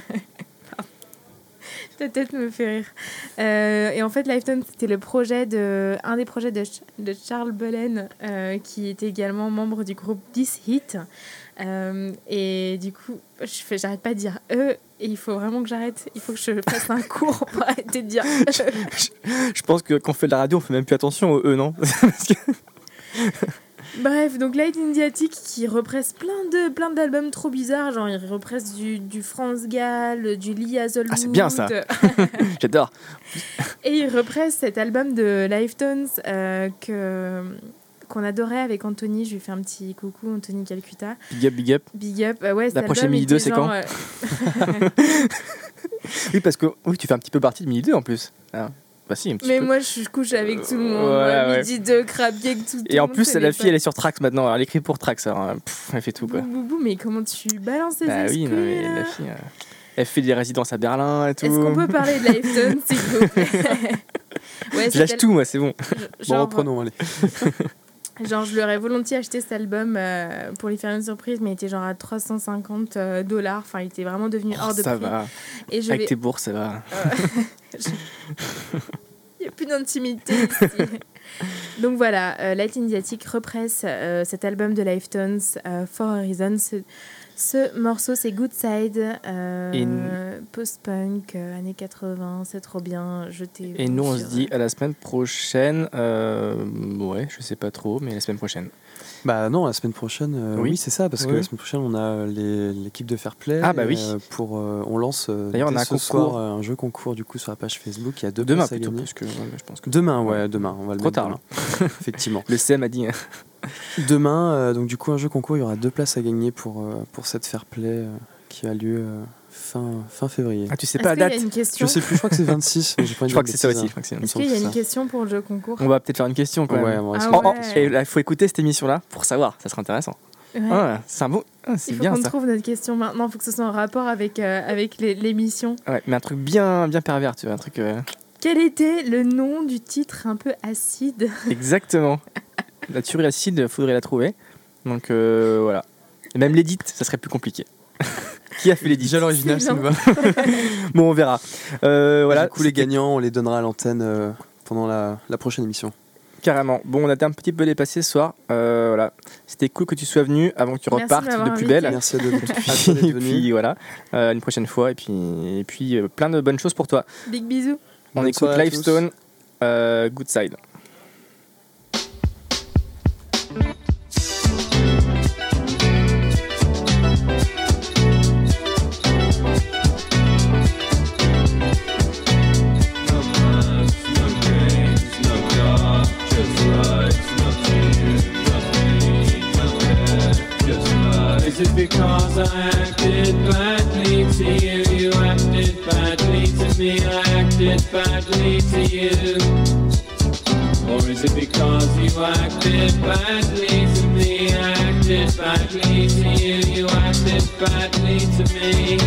ta tête me fait rire. Et en fait, Lifetones, c'était un des projets de Charles Bullen, qui était également membre du groupe This Hit. Et du coup, j'arrête pas de dire et il faut vraiment que j'arrête. Il faut que je fasse un cours pour arrêter de dire Je pense que quand on fait de la radio, on fait même plus attention aux non? Parce que... Bref, donc Light in the Attic qui represse plein d'albums trop bizarres, genre il represse du Franz Gall, du Lee Hazelwood. Ah, c'est bien ça. J'adore. Et il represse cet album de Lifetones qu'on adorait avec Anthony. Je lui fais un petit coucou, Anthony Calcutta. Big up, big up. Big up. Ouais, La prochaine Mini 2, c'est quand? Oui, parce que tu fais un petit peu partie de Mini 2 en plus. Ah. Bah si, un petit Mais peu. moi, je couche avec tout le monde. Ouais. Midi 2, crabier, tout. Et en plus, la fille, elle est sur Trax maintenant. Elle écrit pour Trax. Alors, elle fait tout, quoi. Boubou, mais comment tu balances ces Bah oui, exclus, non, mais là la fille, elle fait des résidences à Berlin et tout. Est-ce qu'on peut parler de Lifetones, s'il vous plaît? Ouais, Je lâche tout, moi, c'est bon. Bon, reprenons, allez. Genre, je leur ai volontiers acheté cet album pour lui faire une surprise, mais il était genre à $350. Enfin, il était vraiment devenu hors de prix. Ça va. Et Avec tes bourses, ça va. Il n'y a plus d'intimité ici. Donc voilà, Light in the Attic represse cet album de Lifetones, For a Reason. Ce morceau, c'est Good Side, post-punk, années 80, c'est trop bien. Et nous, on se dit à la semaine prochaine. Ouais, je sais pas trop, mais la semaine prochaine. Bah non, la semaine prochaine, oui c'est ça, parce que la semaine prochaine, on a l'équipe de Fair Play. Ah bah oui. On lance d'ailleurs, on a ce soir un jeu concours du coup sur la page Facebook. Il y a deux demain places à plutôt, gagner. parce que je pense que demain, demain, on va le trop mettre tard là. Effectivement. Le CM a dit. Demain, donc du coup un jeu concours, il y aura 2 places à gagner pour cette Fair Play qui a lieu fin février. Ah, tu sais pas la date? Je sais plus, je crois que c'est 26. Mais je crois que c'est ça aussi. Est-ce qu'il y a une question pour le jeu concours? On va peut-être faire une question quand même. Ouais, il faut écouter cette émission là pour savoir, ça sera intéressant. Ouais. C'est un beau. C'est bien ça. Il faut qu'on trouve notre question maintenant, il faut que ce soit en rapport avec l'émission. Ouais, mais un truc bien pervers, tu vois, un truc. Quel était le nom du titre un peu acide? Exactement. La tuerie acide, faudrait la trouver. Donc voilà. Et même l'édit, ça serait plus compliqué. Qui a fait l'édit? Déjà l'original, ça nous va. Bon, on verra. Voilà. Du coup, les gagnants, on les donnera à l'antenne pendant la prochaine émission. Carrément. Bon, on a été un petit peu dépassé ce soir. Voilà. C'était cool que tu sois venu avant que tu repartes de plus belle. Merci à toi d'être Et venu. puis voilà, une prochaine fois. Et puis plein de bonnes choses pour toi. Big bisous. On écoute Lifestone, Good Side. Is it because I acted badly to you? You acted badly to me, I acted badly to you. Or is it because you acted badly to me, I acted badly to you, you acted badly to me?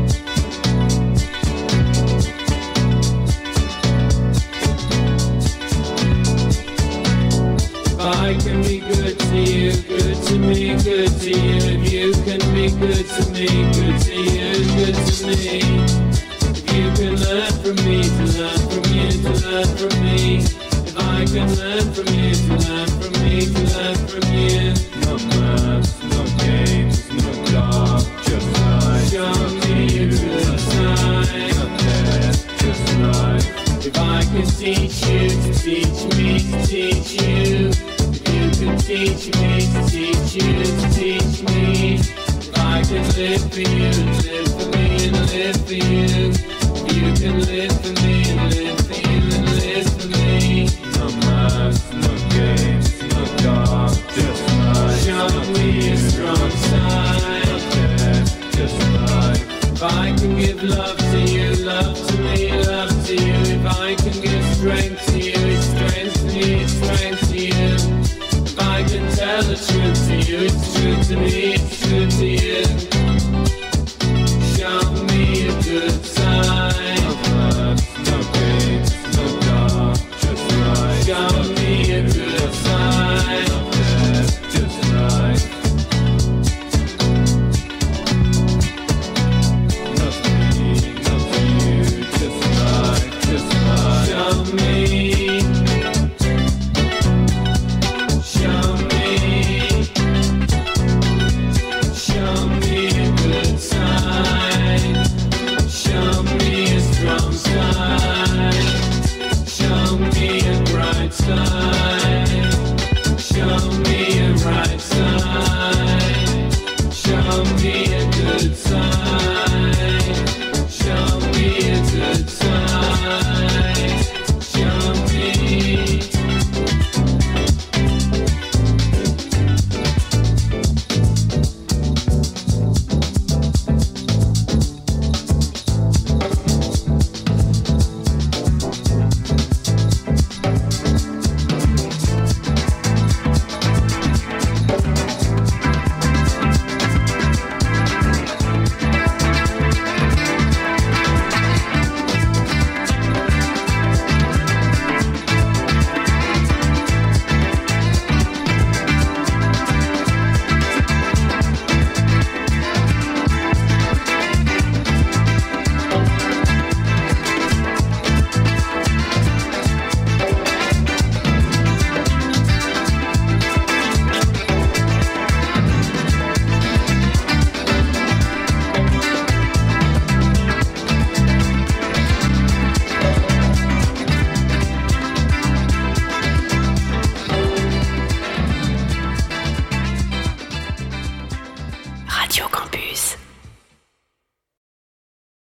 I can be good to you, good to me, good to you. If you can be good to me, good to you, good to me. If you can learn from me, to learn from you, to learn from me. If I can learn from you, to learn from me, to learn from you. No maths, no games, no job, just life. Show me a good time, not death, just life. If I can teach you to teach me to teach you. You can teach me, to teach you, to teach me. If I can live for you, live for me and live for you. You can live for me and live for you and live for me. No mask, no games, no dark, just light. Show me a strong side, okay, just light. If I can give love to you, love to me, love to you. If I can give strength